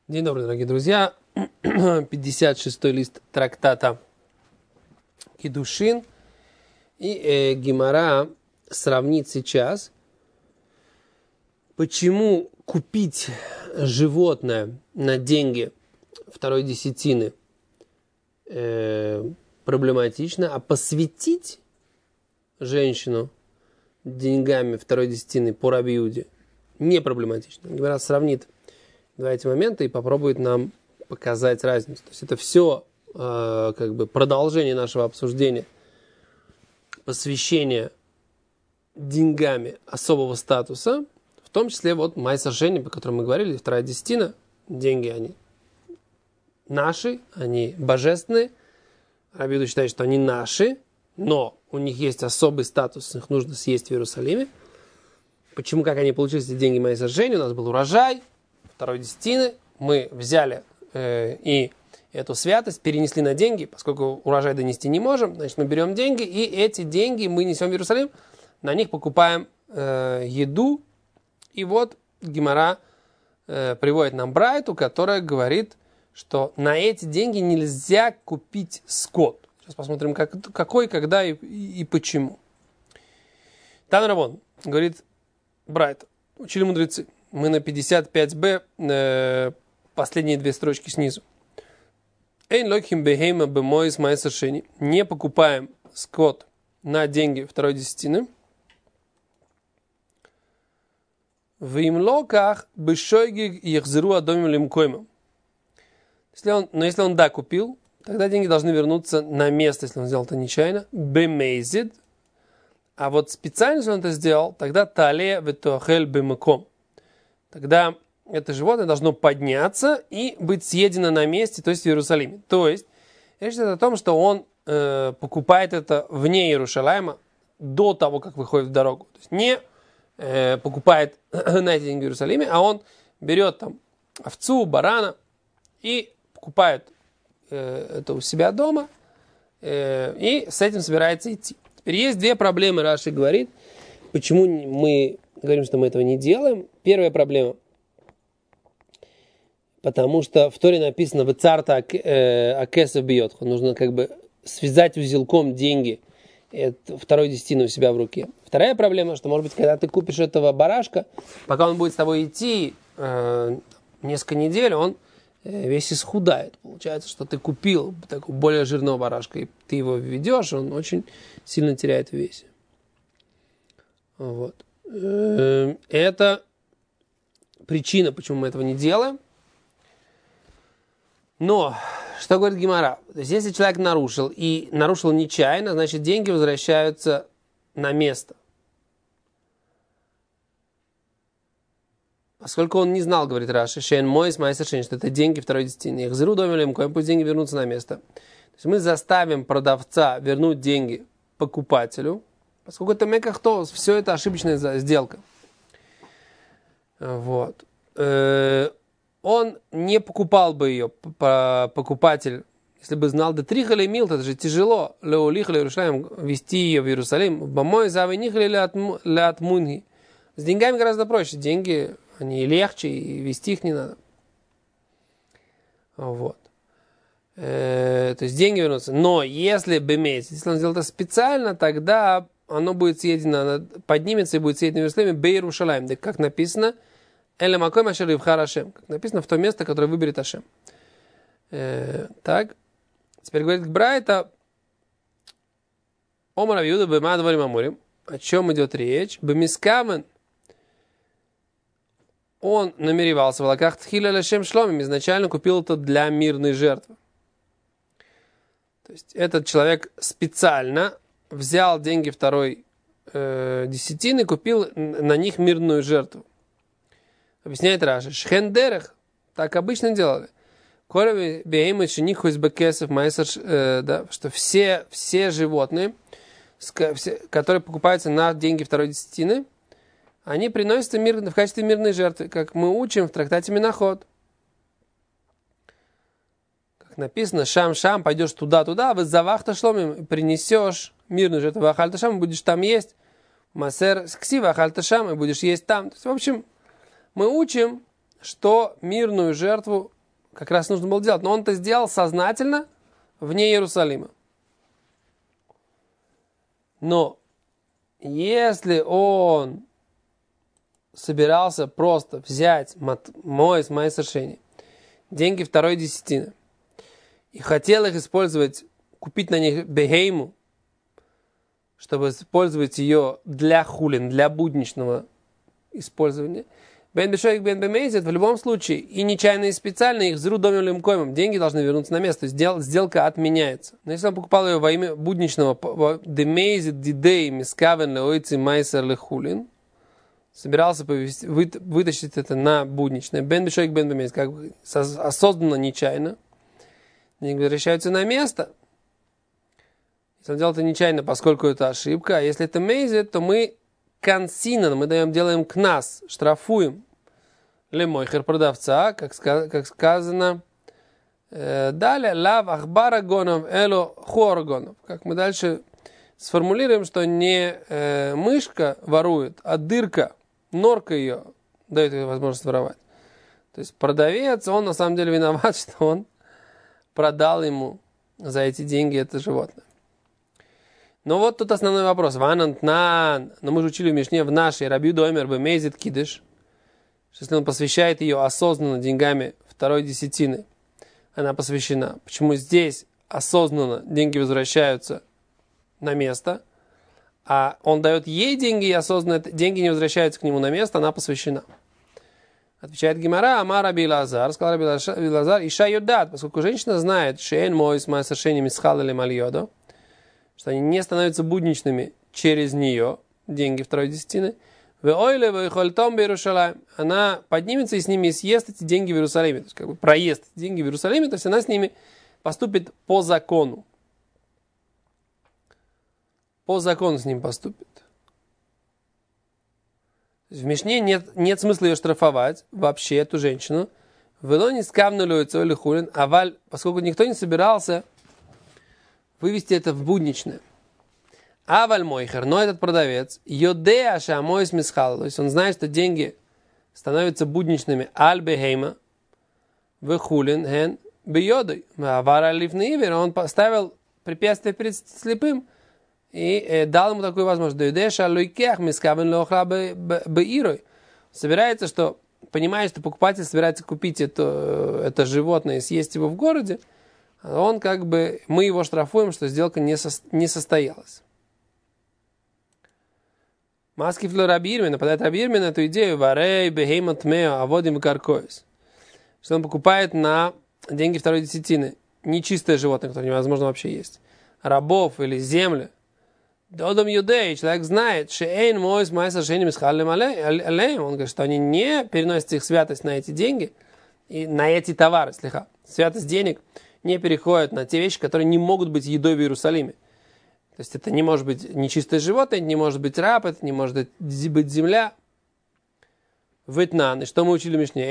День добрый, дорогие друзья. 56-й лист трактата Кидушин. И Гемара сравнит сейчас, почему купить животное на деньги второй десятины проблематично, а посвятить женщину деньгами второй десятины по Раби Иуде не проблематично. Гемара сравнит два эти момента и попробует нам показать разницу. То есть это все продолжение нашего обсуждения посвящения деньгами особого статуса, в том числе вот майсер жени, по которому мы говорили, вторая десятина, деньги они наши, они божественные. Раби Иуда считает, что они наши, но у них есть особый статус, их нужно съесть в Иерусалиме. Почему, как они получили эти деньги майсер жени? У нас был урожай второй десятины, мы взяли и эту святость перенесли на деньги, поскольку урожай донести не можем, значит, мы берем деньги, и эти деньги мы несем в Иерусалим, на них покупаем еду, и вот Гемара приводит нам брайту, которая говорит, что на эти деньги нельзя купить скот. Сейчас посмотрим, какой, когда и почему. Тан Рабон говорит брайта, учили мудрецы, мы на 55b, последние две строчки снизу. Не покупаем скот на деньги второй десятины. В имлоках бешойги яхзеру адомим лимкоймам. Но если он купил, тогда деньги должны вернуться на место, если он сделал это нечаянно. Бемейзид. А вот специально, если он это сделал, тогда тале ветуахель бемаком. Тогда это животное должно подняться и быть съедено на месте, то есть в Иерусалиме. То есть, речь идет о том, что он покупает это вне Иерушалайма до того, как выходит в дорогу. То есть не покупает на эти деньги в Иерусалиме, а он берет там овцу, барана и покупает это у себя дома и с этим собирается идти. Теперь есть две проблемы, Раши говорит, почему мы говорим, что мы этого не делаем. Первая проблема, потому что в Торе написано «Вецарта акесов бьет». Нужно связать узелком деньги второй десятины у себя в руке. Вторая проблема, что, может быть, когда ты купишь этого барашка, пока он будет с тобой идти несколько недель, он весь исхудает. Получается, что ты купил такого более жирного барашка, и ты его ведешь, он очень сильно теряет в весе. Вот. Это причина, почему мы этого не делаем. Но, что говорит Гемара? То есть, если человек нарушил, и нарушил нечаянно, значит, деньги возвращаются на место. Поскольку он не знал, говорит Раши, шейн мойс майсер шейн, что это деньги второй десятины. Их зру домилем, пусть деньги вернутся на место. То есть, мы заставим продавца вернуть деньги покупателю, поскольку это мекахто, все это ошибочная сделка. Вот. Он не покупал бы ее, покупатель, если бы знал, да трихали мил, это же тяжело, леулихали Иерусалим, вести ее в Иерусалим, бамой завинихали лят мунги. С деньгами гораздо проще, деньги, они легче, и вести их не надо. Вот. То есть деньги вернутся. Но если бемейс, если он сделал это специально, тогда оно будет съедено, оно поднимется и будет съедено в Иерусалиме бейрушалаим, как написано, Эле макой машер ивхар Ашем, как написано, в то место, которое выберет Ашем. Так. Теперь говорит Брайта, Омар Раби Иуда бема дворим амурим. О чем идет речь? Бемискамен. Он намеревался в лаках тхиля лашем шломим, изначально купил это для мирной жертвы. То есть этот человек специально взял деньги второй десятины, купил на них мирную жертву. Объясняет Раши. Шхендерех, так обычно делали. Что все животные, которые покупаются на деньги второй десятины, они приносятся в качестве мирной жертвы, как мы учим в трактате Минахот. Как написано, шам-шам, пойдешь туда-туда, вызавахта шломим, принесешь мирную жертву, вахальташам, будешь там есть, масер ксива, вахальташам, и будешь есть там. То есть, в общем, мы учим, что мирную жертву как раз нужно было делать. Но он это сделал сознательно вне Иерусалима. Но если он собирался просто взять мои сошения, деньги второй десятины, и хотел их использовать, купить на них бехейму, чтобы использовать ее для хулин, для будничного использования, бен бешоик бен бемейзет, в любом случае, и нечаянно, и специально их зру домим лимкоемом, деньги должны вернуться на место, то есть сделка отменяется. Но если он покупал ее во имя будничного, демейзет дидей мискавен леойци майсер лехулин, собирался вытащить это на будничное, бен бешоик бен бемейзет, как бы осознанно, нечаянно, деньги возвращаются на место. Если он делал это нечаянно, поскольку это ошибка, а если это мейзет, то мы консинан, мы делаем кнас, штрафуем лемойхер продавца, как сказано далее, лав ахбара гонов эло хуоргонов. Как мы дальше сформулируем, что не мышка ворует, а дырка, норка ее дает ей возможность воровать. То есть продавец, он на самом деле виноват, что он продал ему за эти деньги это животное. Но вот тут основной вопрос. Но мы же учили в Мишне в нашей Раби Домер бемейзит кидыш, что если он посвящает ее осознанно деньгами второй десятины, она посвящена. Почему здесь осознанно деньги возвращаются на место, а он дает ей деньги, и осознанно деньги не возвращаются к нему на место, она посвящена. Отвечает Гемара, Амар Раби Лазар, сказал Раби Лазар, Иша юдат, поскольку женщина знает, шеен мой с совершением исхал или мальйодо, что они не становятся будничными через нее, деньги второй десятины, она поднимется и с ними съест эти деньги в Иерусалиме, то есть как бы проест эти деньги в Иерусалиме, то есть она с ними поступит по закону. По закону с ним поступит. В Мишне нет смысла ее штрафовать, вообще, эту женщину. Поскольку никто не собирался вывести это в будничное. Аваль мойхер, но этот продавец, йодеа шамойс мисхал, то есть он знает, что деньги становятся будничными, аль бехейма, вехулин, ген, бейодой, авара ливнеивер, он поставил препятствие перед слепым и дал ему такую возможность. Йодеа шалуикех мискавен лохра беирой. Собирается, что, понимает, что покупатель собирается купить это животное и съесть его в городе, он как бы, мы его штрафуем, что сделка не состоялась. Маски фло Раби Ирмин, нападает Раби Ирмин на эту идею, варей бехеймат мео аводим каркоис, что он покупает на деньги второй десятины нечистое животное, которое невозможно вообще есть, рабов или земли. Додом юдей, человек знает, шеэйн мойс майса шейним исхаллем алеем, он говорит, что они не переносят их святость на эти деньги и на эти товары, слегка. Святость денег не переходит на те вещи, которые не могут быть едой в Иерусалиме. То есть это не может быть нечистое животное, это не может быть раб, это не может быть земля. Витнан, и что мы учили в Мишне?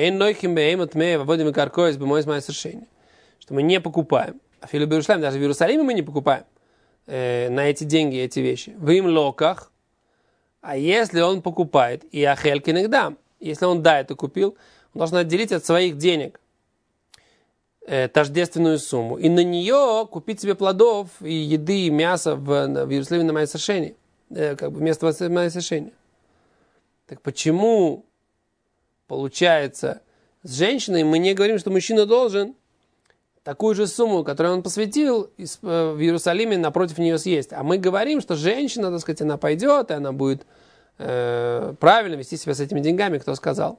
Что мы не покупаем. А филу Иерусалим, даже в Иерусалиме мы не покупаем на эти деньги эти вещи. В им локах. А если он покупает, и ахель кинегдам, если он это купил, он должен отделить от своих денег тождественную сумму. И на нее купить себе плодов и еды, и мяса в Иерусалиме на майсошение. Как бы вместо майсошения. Так почему, получается, с женщиной мы не говорим, что мужчина должен такую же сумму, которую он посвятил, в Иерусалиме напротив нее съесть. А мы говорим, что женщина, так сказать, она пойдет, и она будет правильно вести себя с этими деньгами, кто сказал.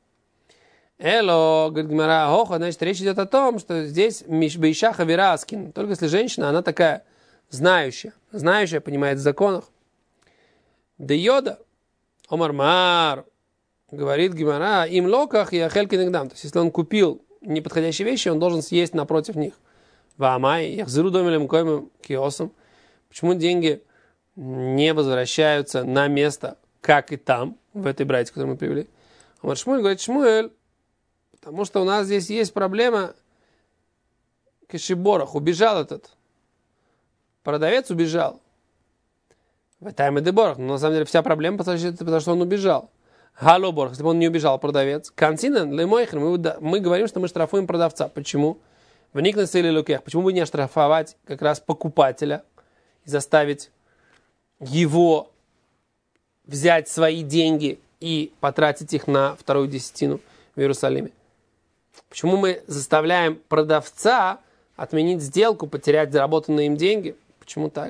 Эло, говорит Гемара, значит, речь идет о том, что здесь Бейшаха Вираскин, только если женщина, она такая знающая, понимает в законах. Дейода, Омармар, говорит Гемара, им локах и ахель кинегдам. То есть, если он купил неподходящие вещи, он должен съесть напротив них. Ваамай, яхзиру домилем коимым киосом. Почему деньги не возвращаются на место, как и там, в этой брайте, которую мы привели? Омар Шмуэль говорит, Шмуэль, потому что у нас здесь есть проблема кешиборах. Убежал этот продавец, убежал. В тайме деборах. Но на самом деле вся проблема, потому что он убежал. Галобор, если бы он не убежал, продавец. Консинен, лемойхер, мы говорим, что мы штрафуем продавца. Почему? Вникнется или лукех. Почему бы не оштрафовать как раз покупателя и заставить его взять свои деньги и потратить их на вторую десятину в Иерусалиме? Почему мы заставляем продавца отменить сделку, потерять заработанные им деньги? Почему так?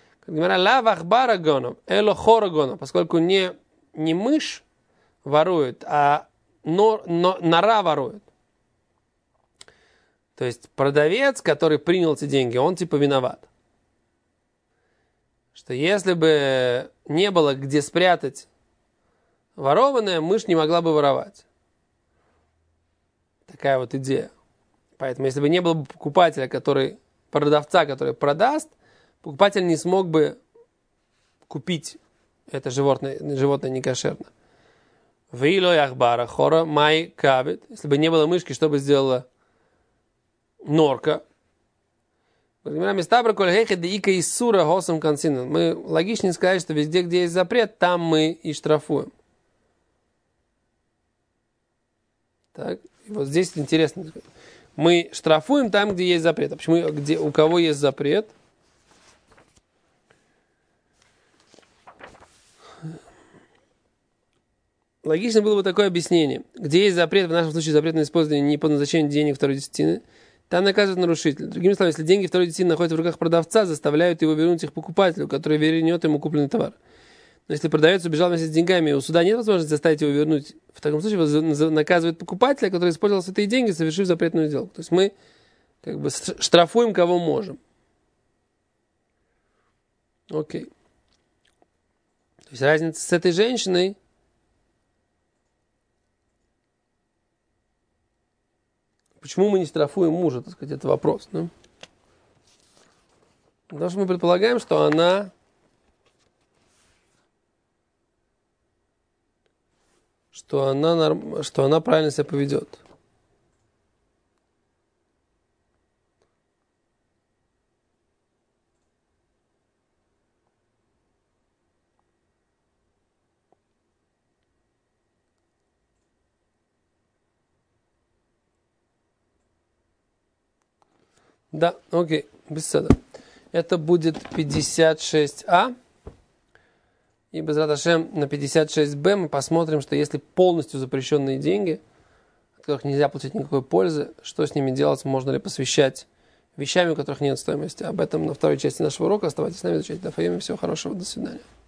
Поскольку не мышь ворует, а нора ворует. То есть продавец, который принял эти деньги, он типа виноват. Что если бы не было где спрятать ворованное, мышь не могла бы воровать. Такая вот идея. Поэтому если бы не было бы продавца, который продаст, покупатель не смог бы купить это животное некошерно. Если бы не было мышки, что бы сделала норка? Мы логичнее сказать, что везде, где есть запрет, там мы и штрафуем. Так, и вот здесь интересно. Мы штрафуем там, где есть запрет. А почему? У кого есть запрет? Логично было бы такое объяснение. Где есть запрет, в нашем случае запрет на использование не по назначению денег второй десятины, там наказывают нарушителя. Другими словами, если деньги второй десятины находятся в руках продавца, заставляют его вернуть их покупателю, который вернет ему купленный товар. Но если продавец убежал вместе с деньгами, у суда нет возможности заставить его вернуть. В таком случае наказывает покупателя, который использовал эти деньги, совершив запретную сделку. То есть мы как бы штрафуем, кого можем. Окей. То есть разница с этой женщиной. Почему мы не штрафуем мужа, так сказать, это вопрос. Да? Потому что мы предполагаем, что она правильно себя поведет. Да, окей, беседа. Это будет 56А. И без Раташем на 56Б мы посмотрим, что если полностью запрещенные деньги, от которых нельзя получить никакой пользы, что с ними делать, можно ли посвящать вещами, у которых нет стоимости. Об этом на второй части нашего урока. Оставайтесь с нами, изучайте Даф Йоми. Всего хорошего, до свидания.